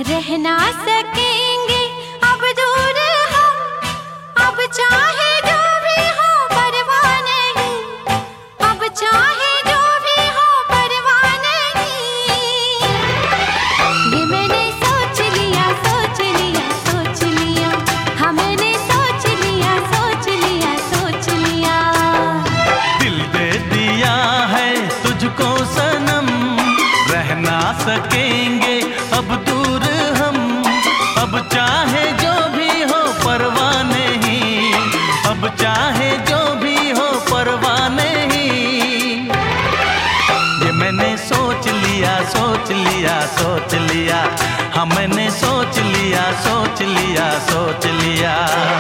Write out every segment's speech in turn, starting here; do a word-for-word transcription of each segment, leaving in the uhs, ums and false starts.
रह ना सकेंगे अब दूर हम, अब चाहे जो भी हो परवाह नहीं, अब चाहे जो भी हो परवाह नहीं। ये मैंने सोच लिया सोच लिया सोच लिया, हाँ मैंने सोच लिया सोच लिया सोच लिया। दिल दे दिया है तुझको सनम, रह ना सकेंगे अब दूर हम, अब चाहे जो भी हो परवाह नहीं, अब चाहे जो भी हो परवाह नहीं। ये मैंने सोच लिया सोच लिया सोच लिया, हाँ मैंने सोच लिया सोच लिया सोच लिया।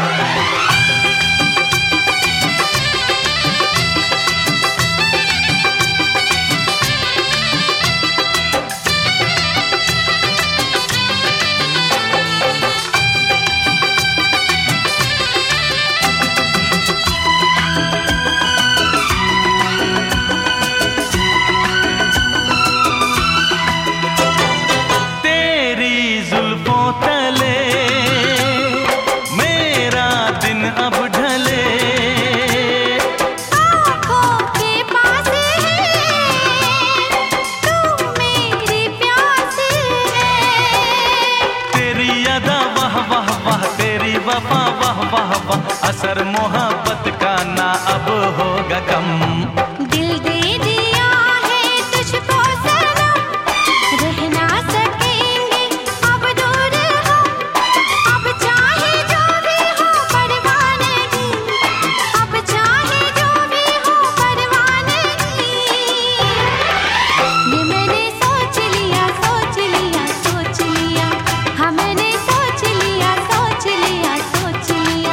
वफा वाह वाह वाह, असर मोहब्बत का ना अब होगा कम। दिल दे दिया है तुझको सनम, रह ना सकेंगे अब दूर हम, अब चाहे जो भी हो परवाह नहीं, अब चाहे जो भी हो परवाह नहीं। ये मैंने सोच लिया सोच लिया सोच लिया, हाँ मैंने सोच लिया सोच लिया सोच लिया।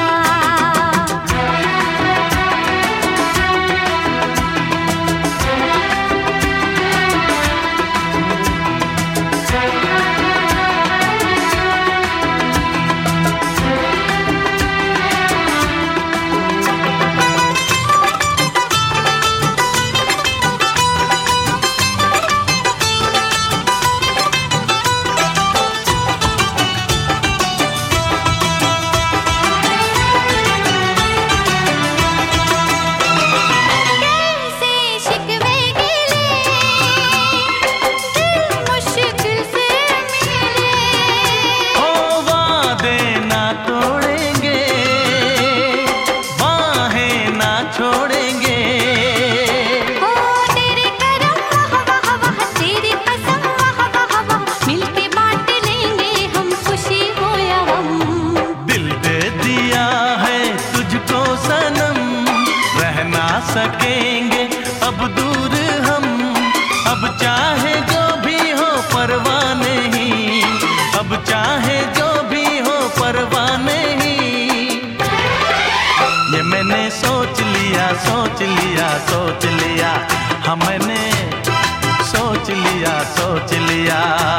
सकेंगे अब दूर हम, अब चाहे जो भी हो परवाह नहीं, अब चाहे जो भी हो परवाह नहीं। ये मैंने सोच लिया सोच लिया सोच लिया, हाँ मैंने सोच लिया सोच लिया।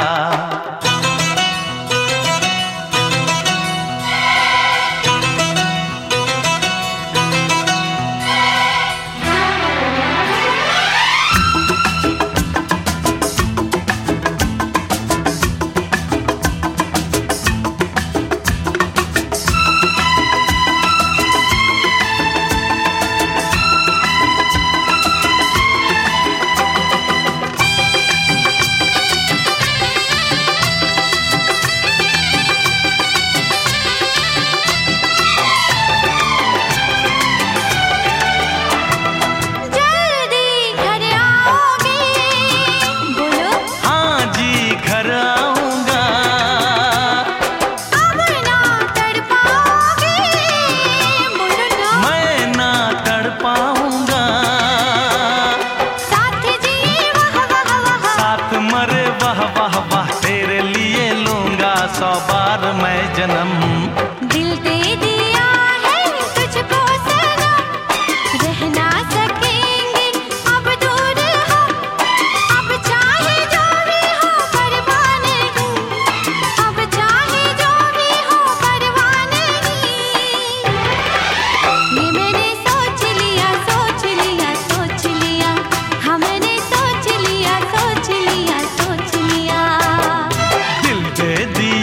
सौ बार मैं जन्म। दिल दे दिया है तुझको सनम, रह ना सकेंगे अब दूर हम, अब चाहे जो भी हो परवाह नहीं, अब चाहे जो भी हो परवाह नहीं। ये मैंने सोच लिया सोच लिया सोच लिया, हाँ मैंने सोच लिया सोच लिया सोच लिया। दिल दे दिया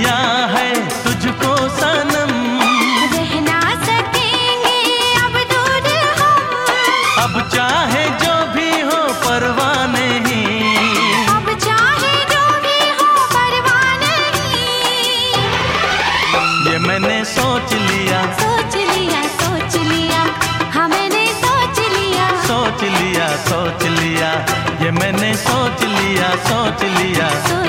सोच लिया।